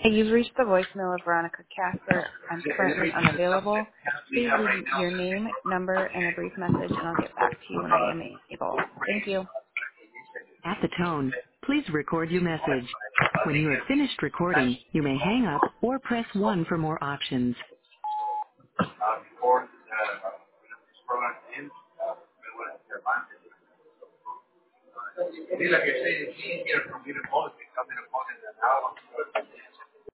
Hey, you've reached the voicemail of Veronica Casper. I'm currently unavailable. Please leave your name, number, and a brief message, and I'll get back to you when I am able. Thank you. At the tone, please record your message. When you have finished recording, you may hang up or press 1 for more options. Dile que sí, sí, quiero cumplir el policy, también el policy de agua.